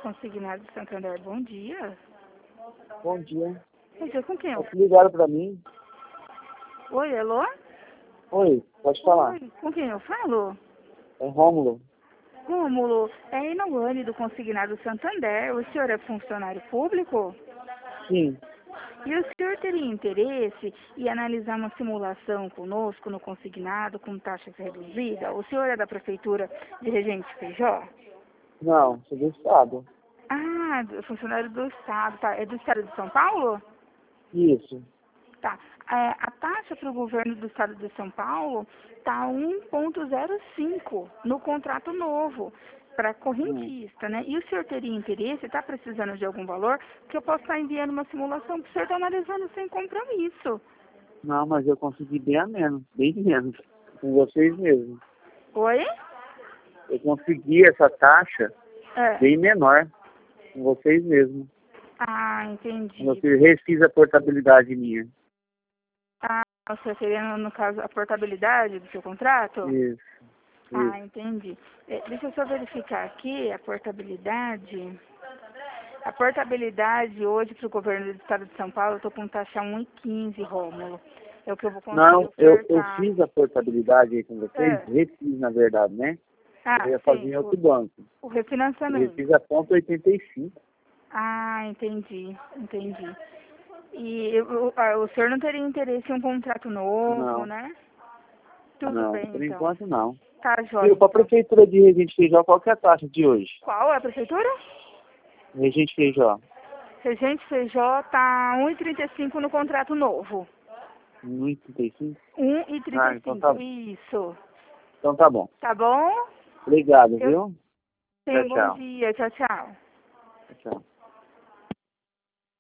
Consignado de Santander, bom dia. Bom dia. Oi, com quem? Ligaram pra mim. Oi, alô? Oi, pode falar. Oi, com quem eu falo? É Rômulo. Rômulo, é Inoane do Consignado Santander. O senhor é funcionário público? Sim. E o senhor teria interesse em analisar uma simulação conosco no consignado com taxas reduzidas? O senhor é da Prefeitura de Regente Feijó? Não, sou do estado. Ah, funcionário do Estado, tá? É do Estado de São Paulo? Isso. Tá. A taxa para o governo do Estado de São Paulo está 1,05 no contrato novo para correntista, né? E o senhor teria interesse, está precisando de algum valor, que eu posso estar enviando uma simulação para o senhor estar analisando sem compromisso. Não, mas eu consegui bem menos. Com vocês mesmo. Oi? Eu consegui essa taxa É. bem menor. Com vocês mesmo. Ah, entendi. Você refiz a portabilidade minha. Ah, o senhor queria, no caso, a portabilidade do seu contrato? Isso. Ah, entendi. Deixa eu só verificar aqui a portabilidade. A portabilidade hoje para o governo do estado de São Paulo, eu estou com taxa 1,15, Rômulo. É o que eu vou conseguir Não, eu ofertar. fiz a portabilidade aí com vocês, refiz na verdade, né? Ah, Eu ia fazer sim, em outro banco. o Eu refinanciamento. refiz a ponto 85. Ah, entendi. E o senhor não teria interesse em um contrato novo, Não, né? Tudo não, bem, por então. enquanto não. Tá, E jóia. para a Então. Prefeitura de Regente Feijó, qual que é a taxa de hoje? Qual é a prefeitura? Regente Feijó, Regente Feijó tá 1,35 no contrato novo. 1,35? 1,35, Então tá, isso. então tá bom. Tá bom? Obrigado, Eu viu? tenho um bom Tchau. dia. Tchau, tchau. Tchau.